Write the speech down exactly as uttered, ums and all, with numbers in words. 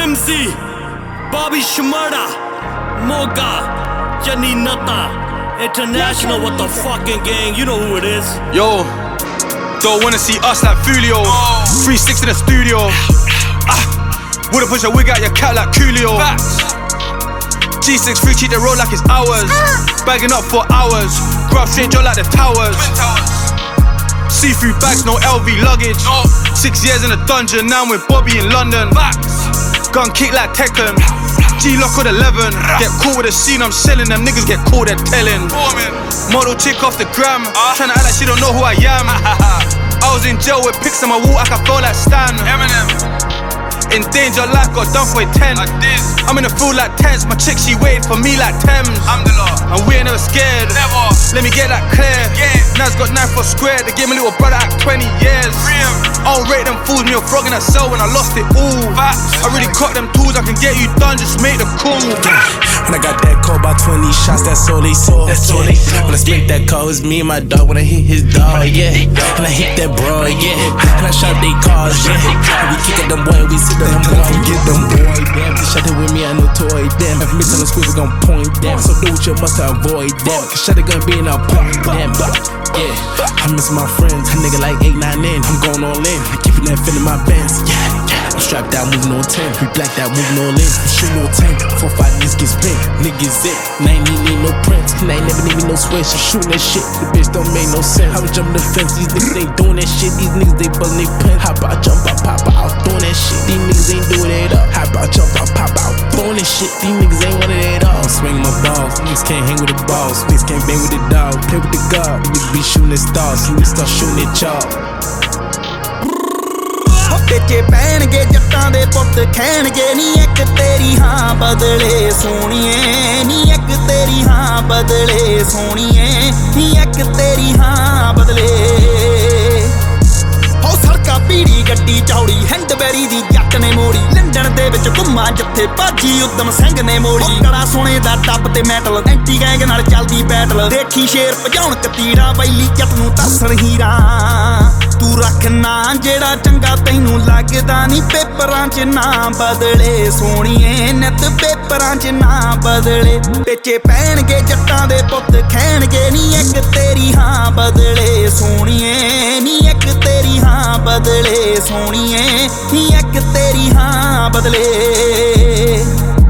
M C, Bobby Shmurda, Moga, Jenny Nata, International with the fucking gang, you know who it is. Yo, don't wanna see us like Fulio. three six in the studio. Ah, wouldn't push a wig out your cat like Coolio. G six free cheat the road like it's ours. Bagging up for hours. Grab straight jaw like the towers. See-through bags, no L V luggage. Six years in a dungeon, now I'm with Bobby in London. Gun kick like Tekken. G-Lock with eleven. Get caught with a scene, I'm selling them. Niggas get caught, they're telling. Model chick off the gram. Tryna act like she don't know who I am. I was in jail with pics on my wall, I can feel like Stan. In danger, life got done for a ten. I'm in the field like tens. My chick, she waited for me like Thames. And we ain't never scared. Never. Let me get that clear. Yeah. Nas got nine for square. They gave me little brother at twenty years. Real. I don't rate them fools. Me a frog in that cell when I lost it all. Facts. I really caught them tools. I can get you done. Just make the call. When I got that call by twenty shots, that's all they saw. That's all they saw. When I split that call, it's me and my dog. When I hit his dog, yeah. And I hit that bro, yeah. And I shot they cars, yeah. And we kick at them boy, we sit down them boy. Get them boy, damn. They shot it with me, I know toy, damn. If me tell the school, we gon' point, damn. So do what you must avoid, damn. Cause shot it gon' be in our point, damn. Yeah, I miss my friends. A nigga like eight nine in. I'm going all in. I keep that feeling my bands. Yeah, yeah. I'm strapped out, moving on ten. We blacked out, moving all in. I'm shooting on tank. Four five niggas get spent. Niggas it. And I ain't need, need no prints. And I ain't never need me no switch. I'm shooting that shit. The bitch don't make no sense. I was jumping the fence. These niggas ain't doing that shit. These niggas they buzzing they pants. Hop out, jump out, pop out. I was throwing that shit. These niggas ain't doing it up. Hop out, jump out, pop out. Throwing that shit. These niggas ain't wanting it all. I'm swinging my balls. Niggas can't hang with the balls. Niggas can't bang with the dog. Play with the god. Niggas be shooting at stars. Niggas start shooting at y'all. ਪਿੱਛੇ ਪੈਣਗੇ ਜੱਟਾਂ ਦੇ ਪੁੱਤ ਖੈਣਗੇ ਨੀ ਇੱਕ ਤੇਰੀ ਹਾਂ ਬਦਲੇ ਸੋਹਣੀਏ ਨੀ ਇੱਕ ਤੇਰੀ ਹਾਂ ਬਦਲੇ ਸੋਹਣੀਏ ਨੀ ਇੱਕ ਤੇਰੀ ਹਾਂ ਬਦਲੇ ਹੋ ਸੜਕਾਂ ਪੀੜੀ ਗੱਡੀ ਚੌੜੀ ਹੈਂਡਬੈਰੀ ਦੀ ਜੱਟ ਨੇ ਮੋੜੀ ਲੰਡਨ ਦੇ ਵਿੱਚ ਘੁੰਮਾ ਜਿੱਥੇ ਭਾਜੀ ਉਦਮ ਸਿੰਘ ਨੇ ਮੋੜੀ ਕੜਾ ਸੋਨੇ ਦਾ ਟੱਪ ਤੇ ਮੈਟਲ ਐਂਟੀ ਗੈਂਗ ਨਾਲ ਚੱਲਦੀ ਬੈਟਲ ਦੇਖੀ ਸ਼ੇਰ ਭਜਾਉਣ ਕਤੀੜਾ ਬੈਲੀ ਜੱਟ ਨੂੰ ਤਰਸਣ ਹੀਰਾ ਤੂੰ ਰੱਖਣਾ ਜਿਹੜਾ ਚੰਗਾ ਤੈਨੂੰ ਲੱਗਦਾ ਨਹੀਂ ਪੇਪਰਾਂ 'ਚ ਨਾ ਬਦਲੇ ਸੋਹਣੀਏ ਨਿੱਤ ਪੇਪਰਾਂ 'ਚ ਨਾ ਬਦਲੇ ਪਿੱਛੇ ਪੈਣਗੇ ਜੱਟਾਂ ਦੇ ਪੁੱਤ ਖੈਣਗੇ ਨੀ ਇੱਕ ਤੇਰੀ ਹਾਂ ਬਦਲੇ ਸੋਹਣੀਏ ਨੀ ਇੱਕ ਤੇਰੀ ਹਾਂ ਬਦਲੇ ਸੋਹਣੀਏ ਨੀ ਇੱਕ ਤੇਰੀ ਹਾਂ ਬਦਲੇ